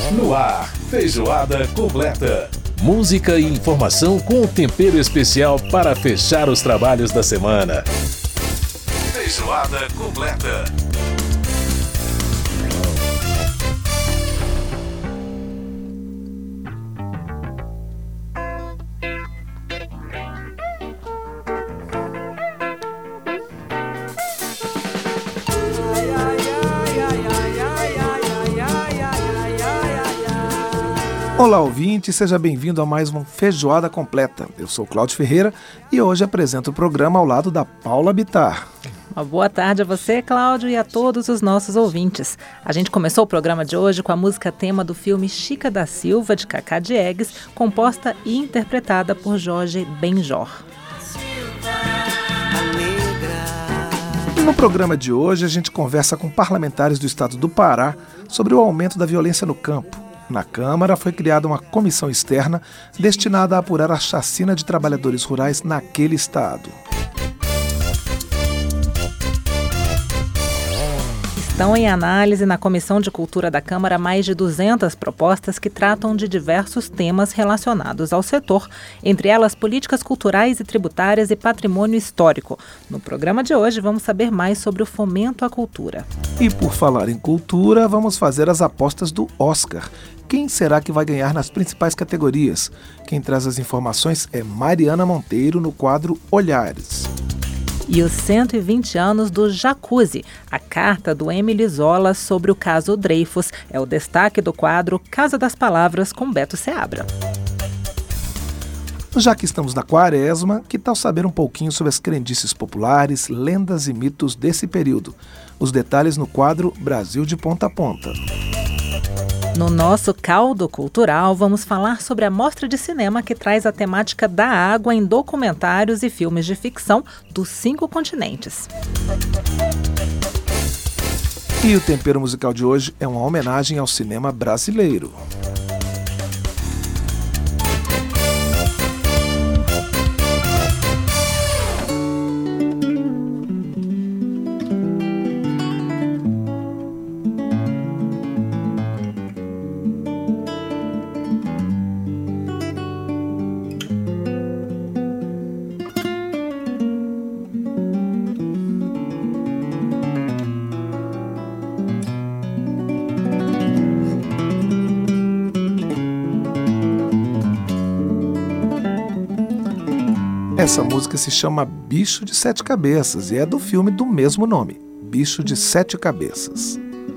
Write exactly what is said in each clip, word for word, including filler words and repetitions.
No ar, Feijoada Completa. Música e informação com tempero especial para fechar os trabalhos da semana. Feijoada Completa. Olá, ouvinte, seja bem-vindo a mais uma Feijoada Completa. Eu sou Cláudio Ferreira e hoje apresento o programa ao lado da Paula Bittar. Uma boa tarde a você, Cláudio, e a todos os nossos ouvintes. A gente começou o programa de hoje com a música tema do filme Chica da Silva, de Cacá Diegues, composta e interpretada por Jorge Benjor. No programa de hoje, a gente conversa com parlamentares do estado do Pará sobre o aumento da violência no campo. Na Câmara, foi criada uma comissão externa destinada a apurar a chacina de trabalhadores rurais naquele estado. Estão em análise na Comissão de Cultura da Câmara mais de duzentas propostas que tratam de diversos temas relacionados ao setor, entre elas políticas culturais e tributárias e patrimônio histórico. No programa de hoje, vamos saber mais sobre o fomento à cultura. E por falar em cultura, vamos fazer as apostas do Oscar. Quem será que vai ganhar nas principais categorias? Quem traz as informações é Mariana Monteiro no quadro Olhares. E os cento e vinte anos do Jacuzzi, a carta do Émile Zola sobre o caso Dreyfus, é o destaque do quadro Casa das Palavras com Beto Seabra. Já que estamos na quaresma, que tal saber um pouquinho sobre as crendices populares, lendas e mitos desse período? Os detalhes no quadro Brasil de Ponta a Ponta. No nosso caldo cultural, vamos falar sobre a mostra de cinema que traz a temática da água em documentários e filmes de ficção dos cinco continentes. E o tempero musical de hoje é uma homenagem ao cinema brasileiro. Essa música se chama Bicho de Sete Cabeças e é do filme do mesmo nome, Bicho de Sete Cabeças.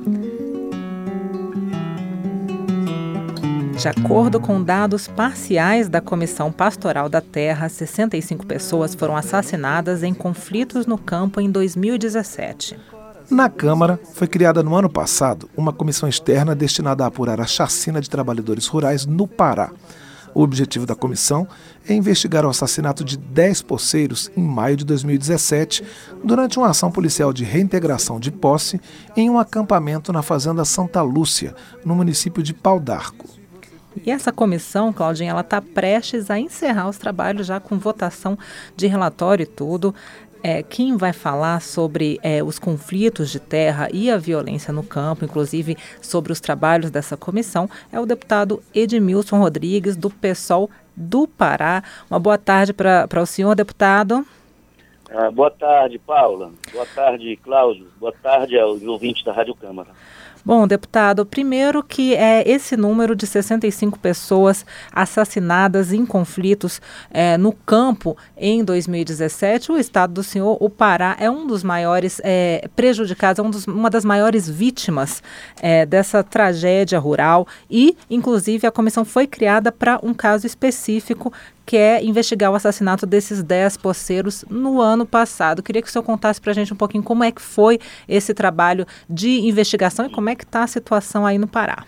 De acordo com dados parciais da Comissão Pastoral da Terra, sessenta e cinco pessoas foram assassinadas em conflitos no campo em dois mil e dezessete. Na Câmara, foi criada no ano passado uma comissão externa destinada a apurar a chacina de trabalhadores rurais no Pará. O objetivo da comissão é investigar o assassinato de dez poceiros em maio de dois mil e dezessete, durante uma ação policial de reintegração de posse em um acampamento na Fazenda Santa Lúcia, no município de Pau d'Arco. E essa comissão, Claudinha, ela está prestes a encerrar os trabalhos já com votação de relatório e tudo. É, quem vai falar sobre é, os conflitos de terra e a violência no campo, inclusive sobre os trabalhos dessa comissão, é o deputado Edmilson Rodrigues, do PSOL do Pará. Uma boa tarde para o senhor, deputado. Ah, boa tarde, Paula. Boa tarde, Cláudio. Boa tarde aos ouvintes da Rádio Câmara. Bom, deputado, primeiro que é esse número de sessenta e cinco pessoas assassinadas em conflitos é, no campo em dois mil e dezessete, o estado do senhor, o Pará, é um dos maiores é, prejudicados, é um dos, uma das maiores vítimas é, dessa tragédia rural e, inclusive, a comissão foi criada para um caso específico, que é investigar o assassinato desses dez poceiros no ano passado. Queria que o senhor contasse para a gente um pouquinho como é que foi esse trabalho de investigação e como é que está a situação aí no Pará.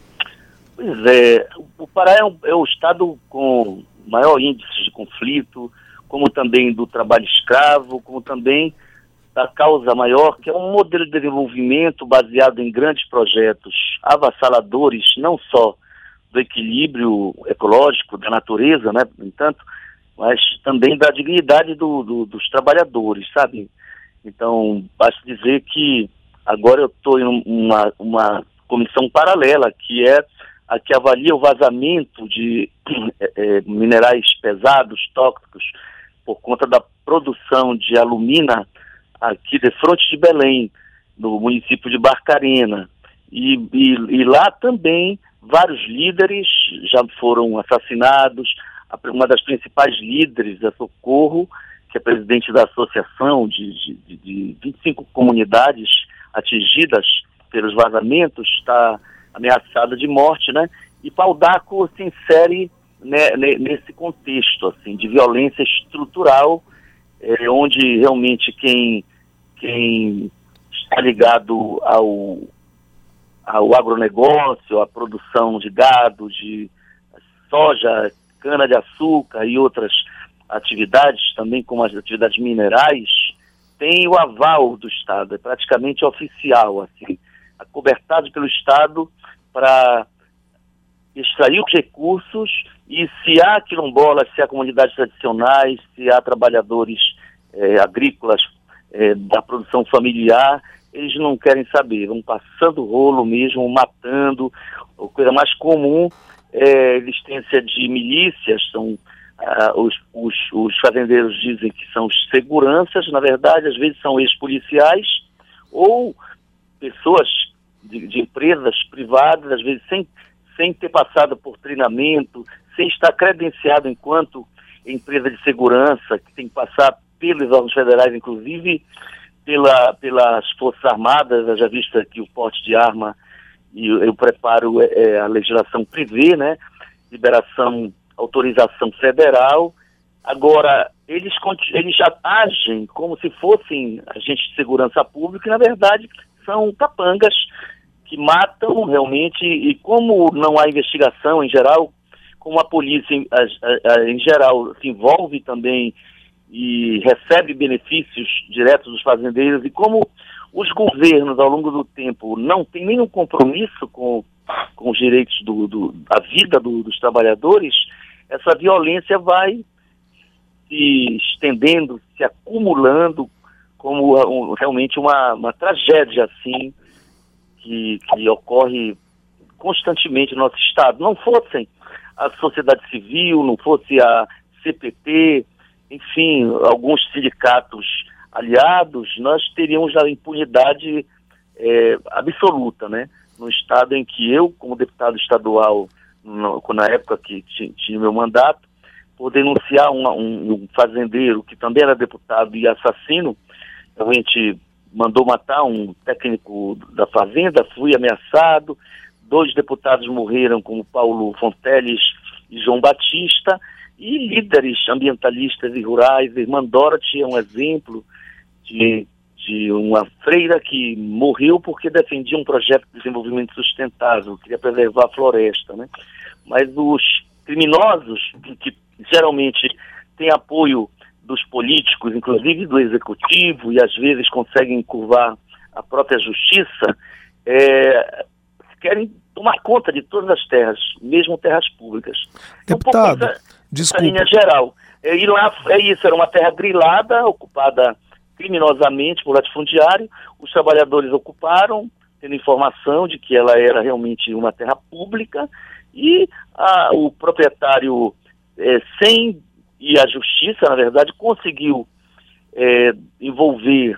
Pois é, o Pará é, um, é o estado com maior índice de conflito, como também do trabalho escravo, como também da causa maior, que é um modelo de desenvolvimento baseado em grandes projetos avassaladores, não só do equilíbrio ecológico da natureza, né, no entanto, mas também da dignidade do, do, dos trabalhadores, sabe? Então, basta dizer que agora eu estou em uma, uma comissão paralela, que é a que avalia o vazamento de é, minerais pesados, tóxicos, por conta da produção de alumina aqui de Fronte de Belém, no município de Barcarena. E, e, e lá também vários líderes já foram assassinados. Uma das principais líderes é Socorro, que é presidente da associação de, de, de vinte e cinco comunidades atingidas pelos vazamentos, está ameaçada de morte, né? E Paudaco se insere, né, nesse contexto assim, de violência estrutural, é, onde realmente quem, quem está ligado ao, ao agronegócio, à produção de gado, de soja, cana-de-açúcar e outras atividades, também como as atividades minerais, tem o aval do Estado, é praticamente oficial, assim, acobertado pelo Estado para extrair os recursos, e se há quilombolas, se há comunidades tradicionais, se há trabalhadores eh, agrícolas eh, da produção familiar, eles não querem saber, vão passando o rolo mesmo, matando. A coisa mais comum é a existência de milícias, são ah, os, os, os fazendeiros dizem que são os seguranças, na verdade às vezes são ex-policiais ou pessoas de, de empresas privadas, às vezes sem, sem ter passado por treinamento, sem estar credenciado enquanto empresa de segurança, que tem que passar pelos órgãos federais, inclusive pela, pelas Forças Armadas, já visto que o porte de arma e o preparo, é, a legislação prevê, né, liberação, autorização federal. Agora, eles, eles já agem como se fossem agentes de segurança pública, e na verdade são capangas que matam realmente, e como não há investigação em geral, como a polícia em, a, a, em geral se envolve também e recebe benefícios diretos dos fazendeiros, e como os governos ao longo do tempo não têm nenhum compromisso com, com os direitos do, do, da vida do, dos trabalhadores, essa violência vai se estendendo, se acumulando como um, realmente uma, uma tragédia assim, que, que ocorre constantemente no nosso Estado. Não fossem a sociedade civil, não fosse a C P T, enfim, alguns sindicatos aliados, nós teríamos a impunidade é, absoluta, né? No estado em que eu, como deputado estadual, no, na época que tinha meu mandato, por denunciar uma, um, um fazendeiro que também era deputado e assassino, a gente mandou matar um técnico da fazenda, fui ameaçado, dois deputados morreram, como Paulo Fonteles e João Batista, e líderes ambientalistas e rurais. Irmã Dorothy é um exemplo de, de uma freira que morreu porque defendia um projeto de desenvolvimento sustentável, queria preservar a floresta, né? Mas os criminosos, que, que geralmente têm apoio dos políticos, inclusive do executivo, e às vezes conseguem curvar a própria justiça, é, querem tomar conta de todas as terras, mesmo terras públicas. Deputado, um essa, desculpa. Essa linha geral. É, e lá é isso, era uma terra grilada, ocupada criminosamente por latifundiário. Os trabalhadores ocuparam, tendo informação de que ela era realmente uma terra pública, e a, o proprietário, é, sem ir à justiça, na verdade, conseguiu é, envolver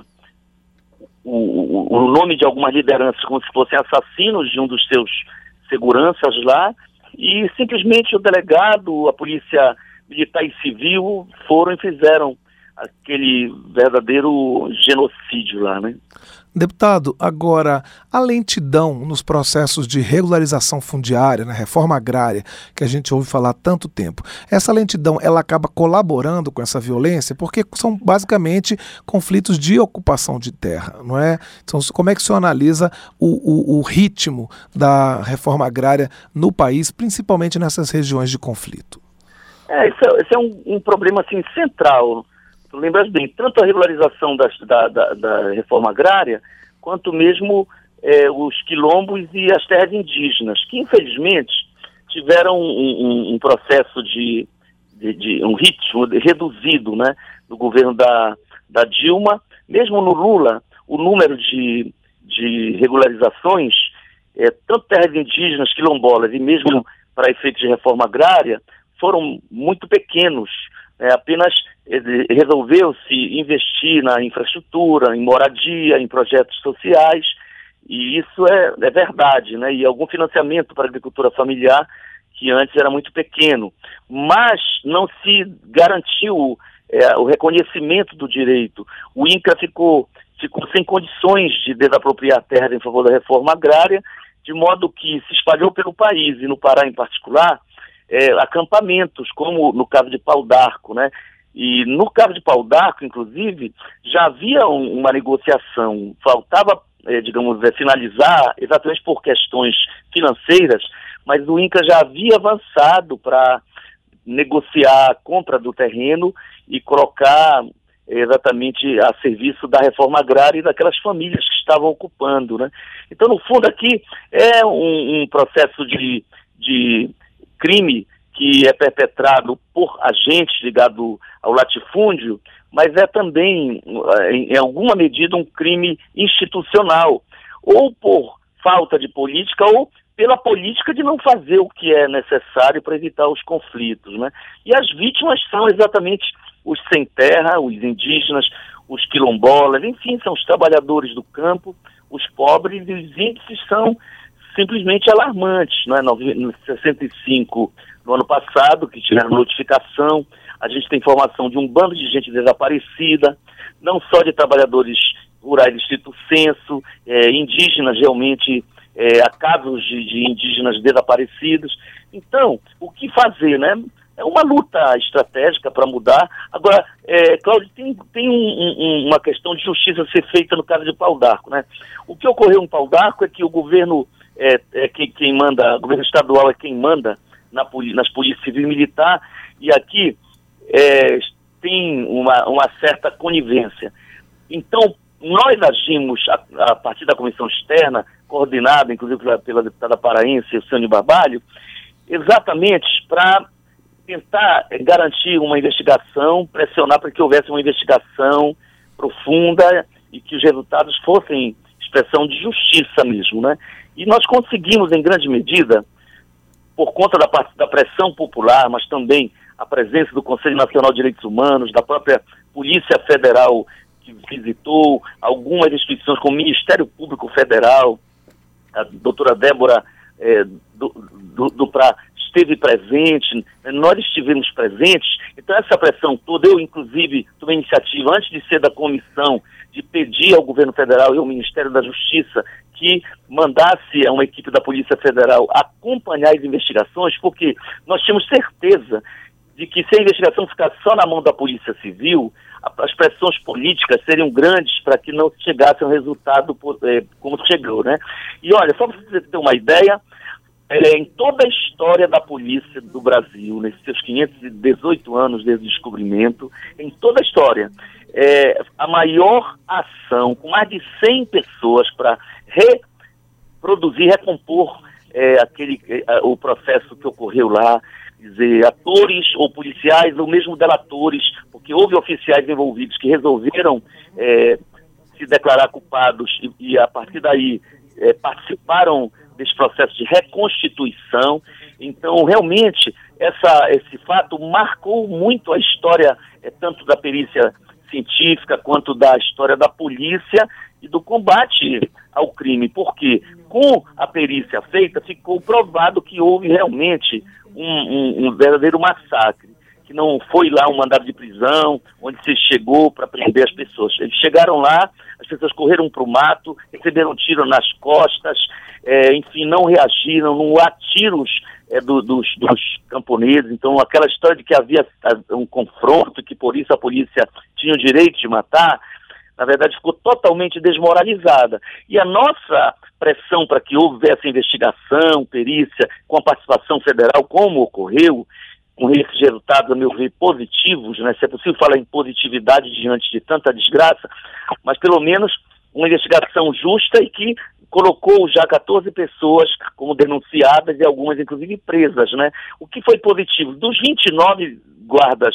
o, o, o nome de algumas lideranças como se fossem assassinos de um dos seus seguranças lá, e simplesmente o delegado, a polícia militar e civil foram e fizeram aquele verdadeiro genocídio lá, né? Deputado, agora, a lentidão nos processos de regularização fundiária, na reforma agrária, que a gente ouve falar há tanto tempo, essa lentidão, ela acaba colaborando com essa violência, porque são basicamente conflitos de ocupação de terra, não é? Então, como é que o senhor analisa o, o, o ritmo da reforma agrária no país, principalmente nessas regiões de conflito? É, esse é, esse é um, um problema assim, central. Tu lembras bem, tanto a regularização das, da, da, da reforma agrária, quanto mesmo é, os quilombos e as terras indígenas, que infelizmente tiveram um, um, um processo de, de, de um ritmo reduzido, né, no governo da, da Dilma. Mesmo no Lula, o número de, de regularizações é, tanto terras indígenas, quilombolas e mesmo para efeitos de reforma agrária, foram muito pequenos. É, apenas é, resolveu-se investir na infraestrutura, em moradia, em projetos sociais, e isso é, é verdade, né? E algum financiamento para a agricultura familiar, que antes era muito pequeno. Mas não se garantiu é, o reconhecimento do direito. O INCRA ficou, ficou sem condições de desapropriar terras em favor da reforma agrária, de modo que se espalhou pelo país, e no Pará em particular, é, acampamentos, como no caso de Pau d'Arco, né? E no caso de Pau d'Arco, inclusive, já havia um, uma negociação, faltava, é, digamos, é, finalizar exatamente por questões financeiras, mas o INCRA já havia avançado para negociar a compra do terreno e colocar exatamente a serviço da reforma agrária e daquelas famílias que estavam ocupando, né? Então, no fundo, aqui é um, um processo de, de crime que é perpetrado por agentes ligados ao latifúndio, mas é também, em alguma medida, um crime institucional, ou por falta de política, ou pela política de não fazer o que é necessário para evitar os conflitos, né? E as vítimas são exatamente os sem terra, os indígenas, os quilombolas, enfim, são os trabalhadores do campo, os pobres, e os índices são simplesmente alarmantes, né? No sessenta e cinco, no ano passado, que tiveram notificação, a gente tem informação de um bando de gente desaparecida, não só de trabalhadores rurais do Distrito Censo, é, indígenas realmente, é, há casos de, de indígenas desaparecidos. Então, o que fazer, né? É uma luta estratégica para mudar. Agora, é, Cláudio, tem, tem um, um, uma questão de justiça a ser feita no caso de Pau d'Arco, né? O que ocorreu em Pau d'Arco é que o governo, é, é quem, quem manda, o governo estadual é quem manda na, nas polícias civil e militar, e aqui é, tem uma, uma certa conivência. Então, nós agimos a, a partir da comissão externa, coordenada, inclusive pela, pela deputada paraense, Sânia Barbalho, exatamente para tentar garantir uma investigação, pressionar para que houvesse uma investigação profunda e que os resultados fossem expressão de justiça mesmo, né? E nós conseguimos, em grande medida, por conta da, da pressão popular, mas também a presença do Conselho Nacional de Direitos Humanos, da própria Polícia Federal, que visitou algumas instituições como o Ministério Público Federal, a doutora Débora é, do, do, do Pra esteve presente, nós estivemos presentes. Então essa pressão toda, eu inclusive tomei iniciativa, antes de ser da comissão, de pedir ao governo federal e ao Ministério da Justiça que mandasse a uma equipe da Polícia Federal acompanhar as investigações, porque nós tínhamos certeza de que se a investigação ficasse só na mão da Polícia Civil, as pressões políticas seriam grandes para que não chegasse a um resultado é, como chegou, né? E olha, só para você ter uma ideia, é, em toda a história da polícia do Brasil, nesses seus quinhentos e dezoito anos desde o descobrimento, em toda a história, é, a maior ação, com mais de cem pessoas para reproduzir, recompor é, aquele, é, o processo que ocorreu lá, dizer, atores ou policiais ou mesmo delatores, porque houve oficiais envolvidos que resolveram é, se declarar culpados e, e a partir daí é, participaram desse processo de reconstituição. Então, realmente, essa, esse fato marcou muito a história, é, tanto da perícia científica quanto da história da polícia e do combate ao crime, porque com a perícia feita ficou provado que houve realmente um, um, um verdadeiro massacre, que não foi lá um mandado de prisão, onde se chegou para prender as pessoas. Eles chegaram lá, as pessoas correram para o mato, receberam tiro nas costas, é, enfim, não reagiram, não há tiros é, do, dos, dos camponeses. Então, aquela história de que havia um confronto, que por isso a polícia tinha o direito de matar, na verdade ficou totalmente desmoralizada. E a nossa pressão para que houvesse investigação, perícia, com a participação federal, como ocorreu, com esses resultados, a meu ver, positivos, né? Se é possível falar em positividade diante de tanta desgraça, mas pelo menos uma investigação justa e que colocou já quatorze pessoas como denunciadas e algumas, inclusive, presas, né? O que foi positivo? Dos vinte e nove guardas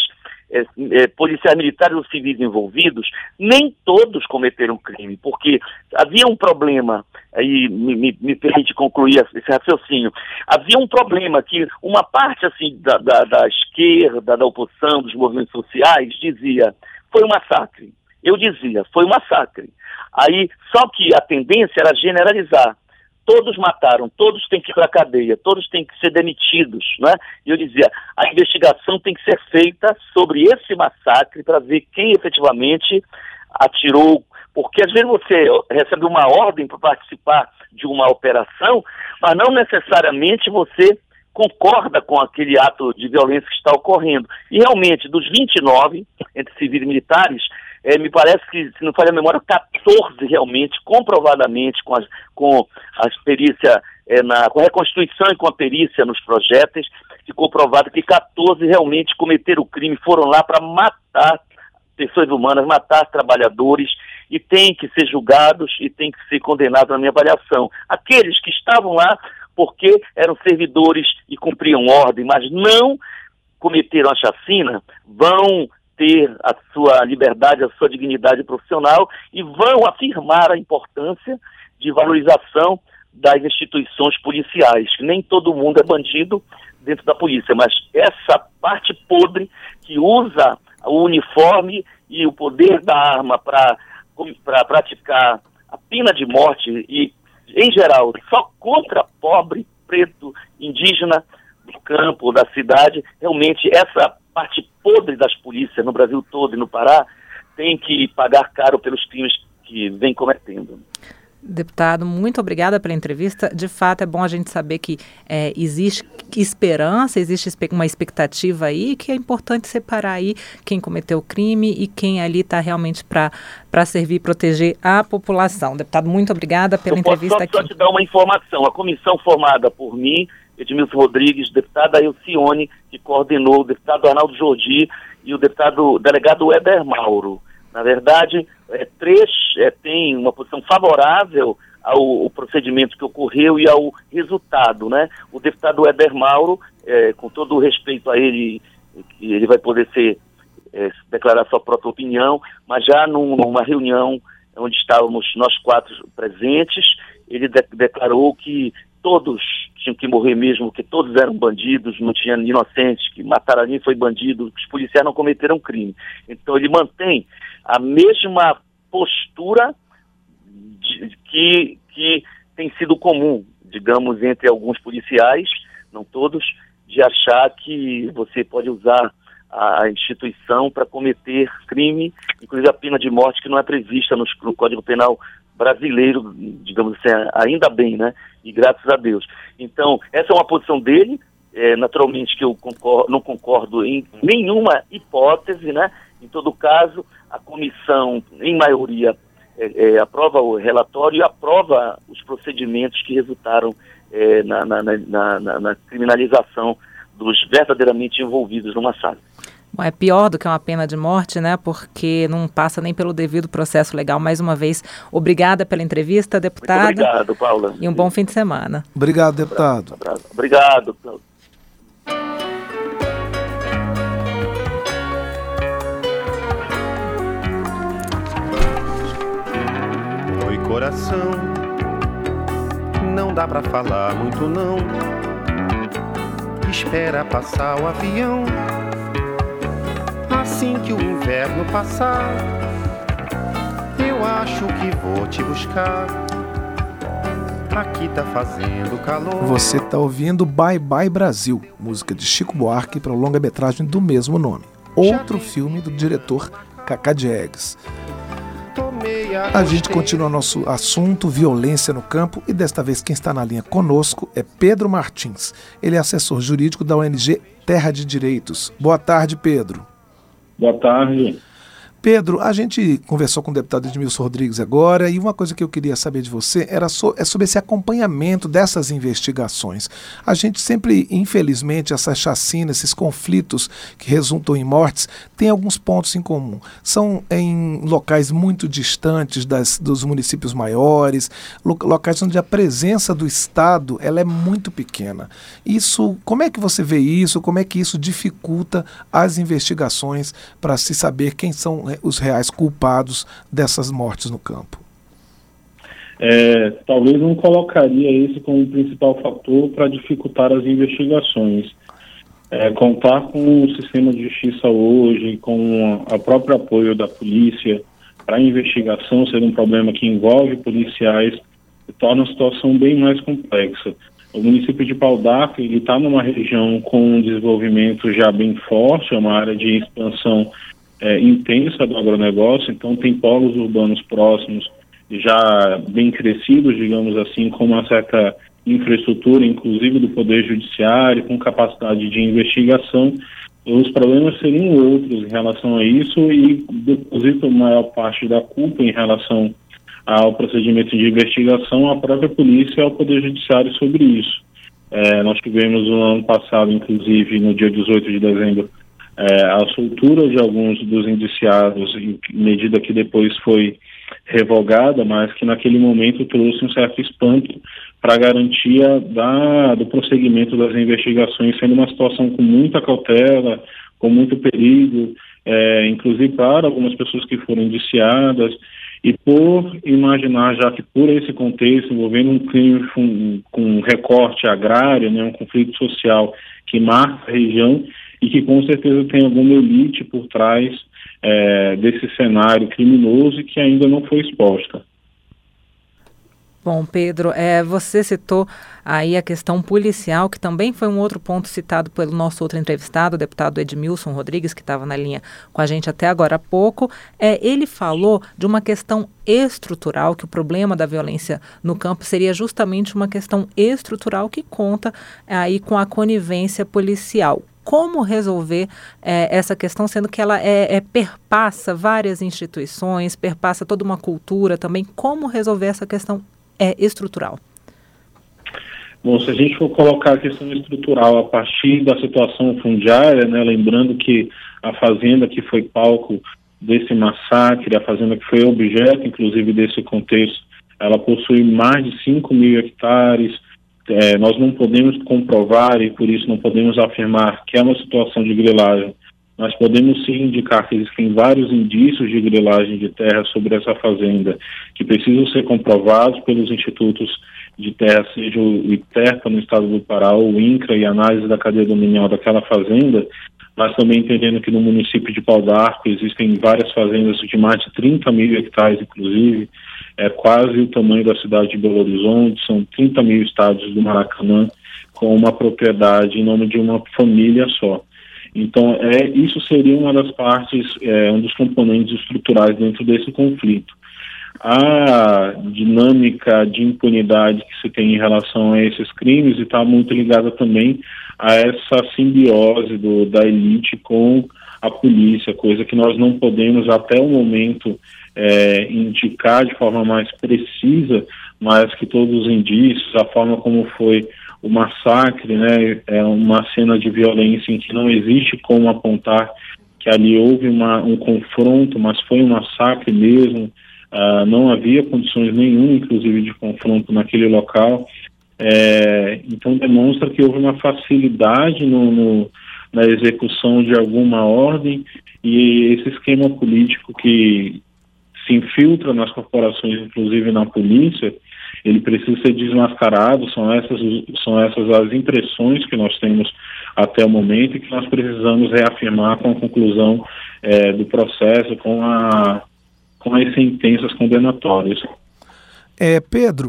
é, é, policiais militares ou civis envolvidos, nem todos cometeram crime, porque havia um problema, aí me, me, me permite concluir esse raciocínio, havia um problema que uma parte assim da, da, da esquerda, da oposição, dos movimentos sociais, dizia, foi um massacre. Eu dizia, foi um massacre. Aí, só que a tendência era generalizar. Todos mataram, todos têm que ir para a cadeia, todos têm que ser demitidos, né? E eu dizia, a investigação tem que ser feita sobre esse massacre para ver quem efetivamente atirou, porque às vezes você recebe uma ordem para participar de uma operação, mas não necessariamente você concorda com aquele ato de violência que está ocorrendo. E realmente, dos vinte e nove, entre civis e militares, É, me parece que, se não falha a memória, quatorze realmente, comprovadamente, com, as, com a perícia, é, na, com a reconstituição e com a perícia nos projéteis, ficou provado que quatorze realmente cometeram o crime, foram lá para matar pessoas humanas, matar trabalhadores, e têm que ser julgados e têm que ser condenados na minha avaliação. Aqueles que estavam lá porque eram servidores e cumpriam ordem, mas não cometeram a chacina, vão ter a sua liberdade, a sua dignidade profissional e vão afirmar a importância de valorização das instituições policiais. Nem todo mundo é bandido dentro da polícia, mas essa parte podre que usa o uniforme e o poder da arma para para praticar a pena de morte e, em geral, só contra pobre, preto, indígena do campo, da cidade, realmente essa parte podre das polícias no Brasil todo e no Pará tem que pagar caro pelos crimes que vem cometendo. Deputado, muito obrigada pela entrevista. De fato, é bom a gente saber que é, existe esperança, existe uma expectativa aí, que é importante separar aí quem cometeu o crime e quem ali está realmente para para servir e proteger a população. Deputado, muito obrigada pela Eu entrevista posso só, aqui. Só te dar uma informação. A comissão formada por mim, Edmilson Rodrigues, deputada Elcione, que coordenou, o deputado Arnaldo Jordi e o deputado delegado Weber Mauro. Na verdade, é, três é, têm uma posição favorável ao, ao procedimento que ocorreu e ao resultado, né? O deputado Weber Mauro, é, com todo o respeito a ele, que ele vai poder ser, é, declarar sua própria opinião, mas já num, numa reunião onde estávamos nós quatro presentes, ele de, declarou que todos tinham que morrer mesmo, que todos eram bandidos, não tinha inocentes, que mataram ali foi bandido, que os policiais não cometeram crime. Então ele mantém a mesma postura de, que, que tem sido comum, digamos, entre alguns policiais, não todos, de achar que você pode usar a instituição para cometer crime, inclusive a pena de morte que não é prevista no, no Código Penal brasileiro, digamos assim, ainda bem, né? E graças a Deus. Então, essa é uma posição dele, é, naturalmente que eu concordo, não concordo em nenhuma hipótese, né? Em todo caso, a comissão, em maioria, é, é, aprova o relatório e aprova os procedimentos que resultaram é, na, na, na, na, na criminalização dos verdadeiramente envolvidos no massacre. Bom, é pior do que uma pena de morte, né? Porque não passa nem pelo devido processo legal. Mais uma vez, obrigada pela entrevista, deputado. Muito obrigado, Paula. E um bom fim de semana. Obrigado, deputado. Um abraço. Obrigado. Oi, coração, não dá pra falar muito não. Espera passar o avião. Assim que o inverno passar, eu acho que vou te buscar. Aqui tá fazendo calor. Você tá ouvindo Bye Bye Brasil, música de Chico Buarque para o longa-metragem do mesmo nome. Outro filme do diretor Cacá Diegues. A gente continua nosso assunto, violência no campo, e desta vez quem está na linha conosco é Pedro Martins. Ele é assessor jurídico da O N G Terra de Direitos. Boa tarde, Pedro. Boa tarde. Pedro, a gente conversou com o deputado Edmilson Rodrigues agora e uma coisa que eu queria saber de você era so, é sobre esse acompanhamento dessas investigações. A gente sempre, infelizmente, essas chacinas, esses conflitos que resultam em mortes, tem alguns pontos em comum. São em locais muito distantes das, dos municípios maiores, lo, locais onde a presença do Estado ela é muito pequena. Isso, como é que você vê isso? Como é que isso dificulta as investigações para se saber quem são os reais culpados dessas mortes no campo? É, talvez não colocaria isso como o principal fator para dificultar as investigações. É, contar com o sistema de justiça hoje, com o próprio apoio da polícia para a investigação ser um problema que envolve policiais, torna a situação bem mais complexa. O município de Pau d'Arco está numa região com um desenvolvimento já bem forte, é uma área de expansão É, intensa do agronegócio, então tem polos urbanos próximos já bem crescidos, digamos assim, com uma certa infraestrutura, inclusive do Poder Judiciário, com capacidade de investigação. Os problemas seriam outros em relação a isso e deposito a maior parte da culpa em relação ao procedimento de investigação à própria polícia e ao Poder Judiciário sobre isso. É, nós tivemos no ano passado, inclusive, no dia dezoito de dezembro, É, a soltura de alguns dos indiciados, em medida que depois foi revogada, mas que naquele momento trouxe um certo espanto para a garantia da, do prosseguimento das investigações, sendo uma situação com muita cautela, com muito perigo, é, inclusive para algumas pessoas que foram indiciadas, e por imaginar já que por esse contexto, envolvendo um crime com, com um recorte agrário, né, um conflito social que marca a região, e que com certeza tem alguma elite por trás é, desse cenário criminoso e que ainda não foi exposta. Bom, Pedro, é, você citou aí a questão policial, que também foi um outro ponto citado pelo nosso outro entrevistado, o deputado Edmilson Rodrigues, que estava na linha com a gente até agora há pouco. É, ele falou de uma questão estrutural, que o problema da violência no campo seria justamente uma questão estrutural que conta aí com a conivência policial. Como resolver é, essa questão, sendo que ela é, é, perpassa várias instituições, perpassa toda uma cultura também? Como resolver essa questão é, estrutural? Bom, se a gente for colocar a questão estrutural a partir da situação fundiária, né, lembrando que a fazenda que foi palco desse massacre, a fazenda que foi objeto, inclusive, desse contexto, ela possui mais de cinco mil hectares. É, nós não podemos comprovar e por isso não podemos afirmar que é uma situação de grilagem, mas podemos sim indicar que existem vários indícios de grilagem de terra sobre essa fazenda que precisam ser comprovados pelos institutos de terra, seja o ITERPA no estado do Pará ou o INCRA e análise da cadeia dominial daquela fazenda, mas também entendendo que no município de Pau d'Arco existem várias fazendas de mais de trinta mil hectares, inclusive, é quase o tamanho da cidade de Belo Horizonte, são trinta mil estádios do Maracanã, com uma propriedade em nome de uma família só. Então, é, isso seria uma das partes, é, um dos componentes estruturais dentro desse conflito. A dinâmica de impunidade que se tem em relação a esses crimes está muito ligada também a essa simbiose do, da elite com a polícia, coisa que nós não podemos até o momento é, indicar de forma mais precisa, mas que todos os indícios, a forma como foi o massacre, né, é uma cena de violência em que não existe como apontar que ali houve uma, um confronto, mas foi um massacre mesmo. Uh, não havia condições nenhuma, inclusive, de confronto naquele local. É, então demonstra que houve uma facilidade no, no, na execução de alguma ordem, e esse esquema político que se infiltra nas corporações, inclusive na polícia, ele precisa ser desmascarado. São essas, são essas as impressões que nós temos até o momento e que nós precisamos reafirmar com a conclusão é, do processo, com a com as sentenças condenatórias. É, Pedro,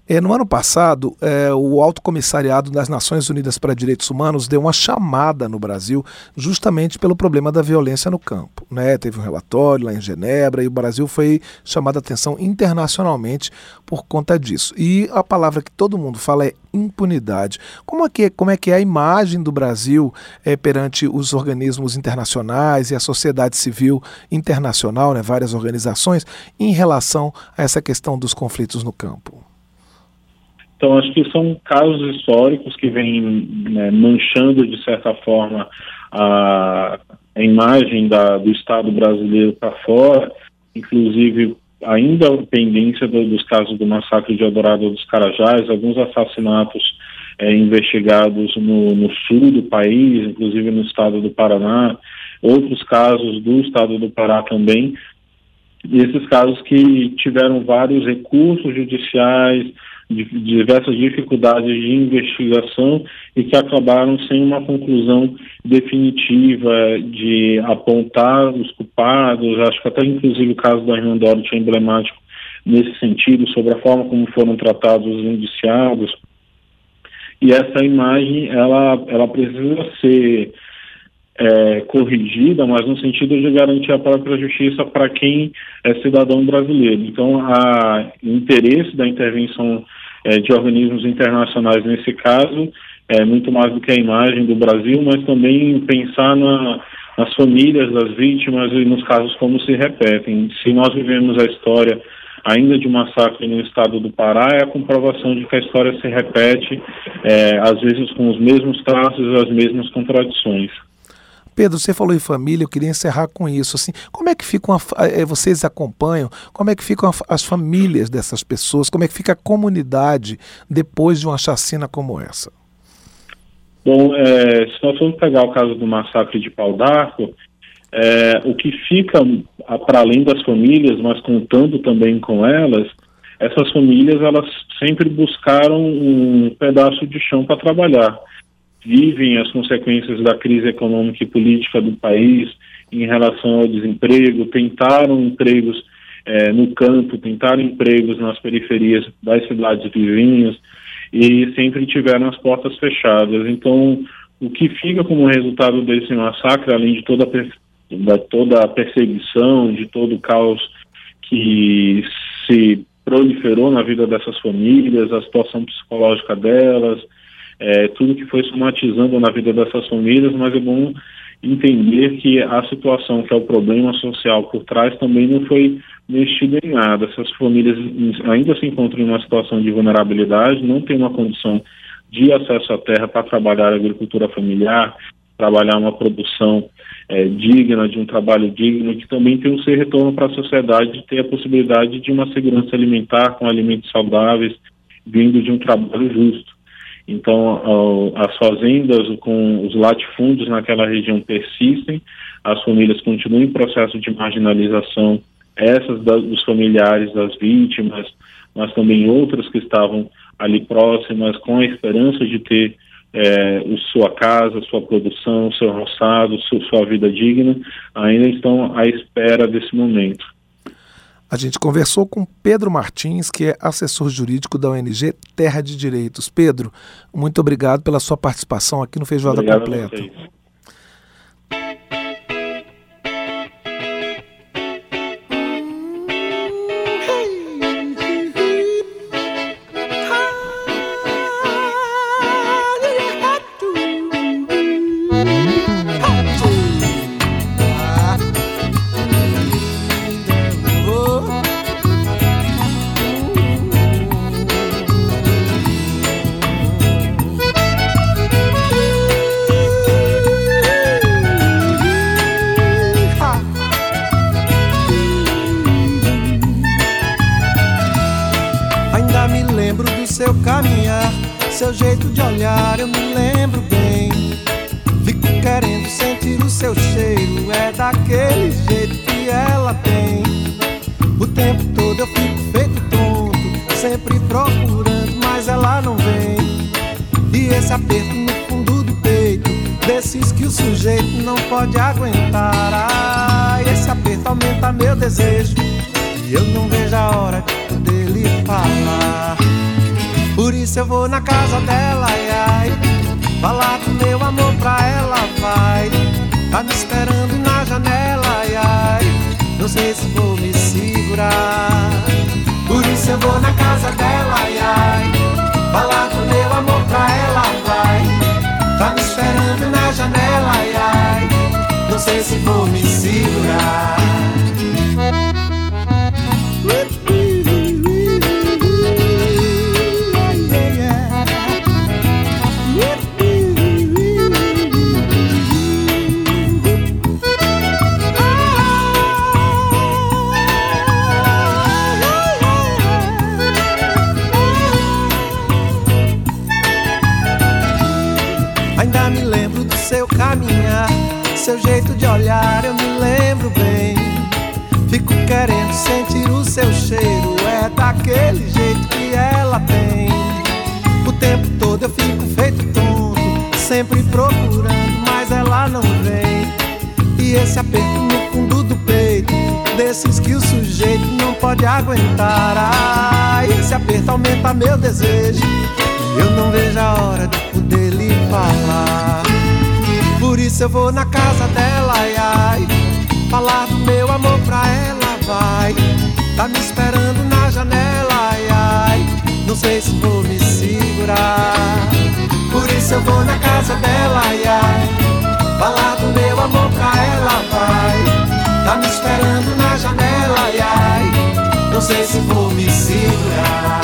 É, no ano passado, é, o Alto Comissariado das Nações Unidas para Direitos Humanos deu uma chamada no Brasil justamente pelo problema da violência no campo, né? Teve um relatório lá em Genebra e o Brasil foi chamado a atenção internacionalmente por conta disso. E a palavra que todo mundo fala é impunidade. Como é que é, como é, que é a imagem do Brasil é, perante os organismos internacionais e a sociedade civil internacional, né, várias organizações, em relação a essa questão dos conflitos no campo? Então, acho que são casos históricos que vêm, né, manchando, de certa forma, a, a imagem da, do Estado brasileiro para fora, inclusive ainda a pendência do, dos casos do massacre de Eldorado dos Carajás, alguns assassinatos é, investigados no, no sul do país, inclusive no estado do Paraná, outros casos do estado do Pará também, e esses casos que tiveram vários recursos judiciais, de diversas dificuldades de investigação e que acabaram sem uma conclusão definitiva de apontar os culpados. Acho que até inclusive o caso da Irmã Dorothy é emblemático nesse sentido, sobre a forma como foram tratados os indiciados. E essa imagem, ela, ela precisa ser é, corrigida, mas no sentido de garantir a própria justiça para quem é cidadão brasileiro. Então, a, o interesse da intervenção é, de organismos internacionais nesse caso é muito mais do que a imagem do Brasil, mas também pensar na, nas famílias das vítimas e nos casos como se repetem. Se nós vivemos a história ainda de um massacre no estado do Pará, é a comprovação de que a história se repete, é, às vezes com os mesmos traços, as mesmas contradições. Pedro, você falou em família, eu queria encerrar com isso. Assim, como é que ficam, a, vocês acompanham, como é que ficam a, as famílias dessas pessoas, como é que fica a comunidade depois de uma chacina como essa? Bom, é, se nós formos pegar o caso do massacre de Pau d'Arco, é, o que fica para além das famílias, mas contando também com elas, essas famílias elas sempre buscaram um pedaço de chão para trabalhar. Vivem as consequências da crise econômica e política do país em relação ao desemprego, tentaram empregos eh, no campo, tentaram empregos nas periferias das cidades vizinhas e sempre tiveram as portas fechadas. Então, o que fica como resultado desse massacre, além de toda a, per- da, toda a perseguição, de todo o caos que se proliferou na vida dessas famílias, a situação psicológica delas, É, tudo que foi somatizando na vida dessas famílias, mas é bom entender que a situação, que é o problema social por trás, também não foi mexido em nada. Essas famílias ainda se encontram em uma situação de vulnerabilidade, não têm uma condição de acesso à terra para trabalhar a agricultura familiar, trabalhar uma produção é, digna, de um trabalho digno, que também tem um ser retorno para a sociedade, de ter a possibilidade de uma segurança alimentar com alimentos saudáveis, vindo de um trabalho justo. Então, as fazendas com os latifúndios naquela região persistem, as famílias continuam em processo de marginalização, essas da, dos familiares das vítimas, mas também outras que estavam ali próximas, com a esperança de ter é, sua casa, sua produção, seu roçado, sua, sua vida digna, ainda estão à espera desse momento. A gente conversou com Pedro Martins, que é assessor jurídico da O N G Terra de Direitos. Pedro, muito obrigado pela sua participação aqui no Feijoada Completa. Seu caminhar, seu jeito de olhar, eu me lembro bem. Fico querendo sentir o seu cheiro, é daquele jeito que ela tem. O tempo todo eu fico feito tonto, sempre procurando, mas ela não vem. E esse aperto no fundo do peito, desses que o sujeito não pode aguentar. Ah, esse aperto aumenta meu desejo, e eu não vejo a hora de poder lhe falar. Por isso eu vou na casa dela, ai, ai, falar do meu amor pra ela, vai. Tá me esperando na janela, ai, ai, não sei se vou me segurar. Por isso eu vou na casa dela, ai, ai, falar do meu amor pra ela, vai. Tá me esperando na janela, ai, ai, não sei se vou me segurar. Ainda me lembro do seu caminhar, seu jeito de olhar, eu me lembro bem. Fico querendo sentir o seu cheiro, é daquele jeito que ela tem. O tempo todo eu fico feito tonto, sempre procurando, mas ela não vem. E esse aperto no fundo do peito, desses que o sujeito não pode aguentar. Ah, esse aperto aumenta meu desejo, eu não vejo a hora de poder lhe falar. Por isso eu vou na casa dela, ai, ai, falar do meu amor pra ela, vai. Tá me esperando na janela, ai, ai, não sei se vou me segurar. Por isso eu vou na casa dela, ai, ai, falar do meu amor pra ela, vai. Tá me esperando na janela, ai, ai, não sei se vou me segurar.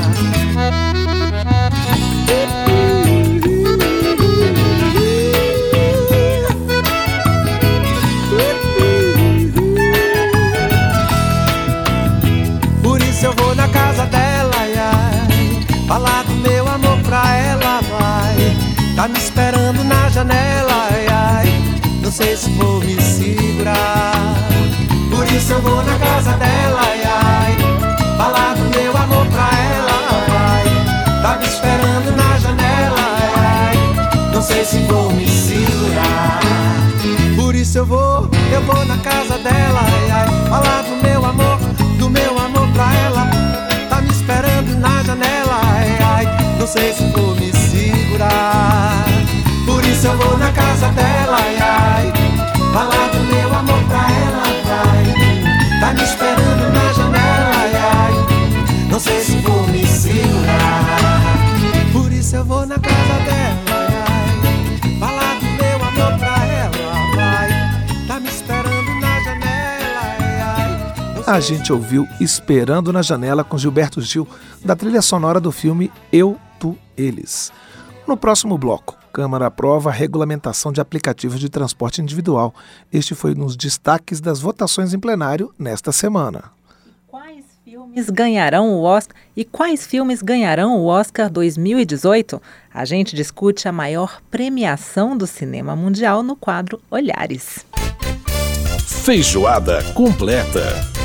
Eu vou na casa dela, ai, ai, falar do meu amor pra ela, vai. Tá me esperando na janela, ai, ai, não sei se vou me segurar. Por isso eu vou na casa dela, ai, ai, falar do meu amor pra ela, vai. Tá me esperando na janela, ai, ai, não sei se vou me segurar. Por isso eu vou, eu vou na casa dela, ai, ai, falar do meu amor, do meu amor pra ela. Tá me esperando na janela, ai, ai, não sei se vou me segurar. Por isso eu vou na casa dela, ai, ai, falar do meu amor pra ela, vai. Tá me esperando na janela, ai, ai, não sei se vou me segurar. Por isso eu vou na casa dela, ai, ai, falar do meu amor pra ela, vai. Tá me esperando na janela, ai, ai. A gente ouviu Esperando na Janela com Gilberto Gil, da trilha sonora do filme Eu, Tu, Eles. No próximo bloco, Câmara aprova a regulamentação de aplicativos de transporte individual. Este foi nos destaques das votações em plenário nesta semana. Quais filmes ganharão o Oscar e quais filmes ganharão o Oscar dois mil e dezoito? A gente discute a maior premiação do cinema mundial no quadro Olhares. Feijoada completa.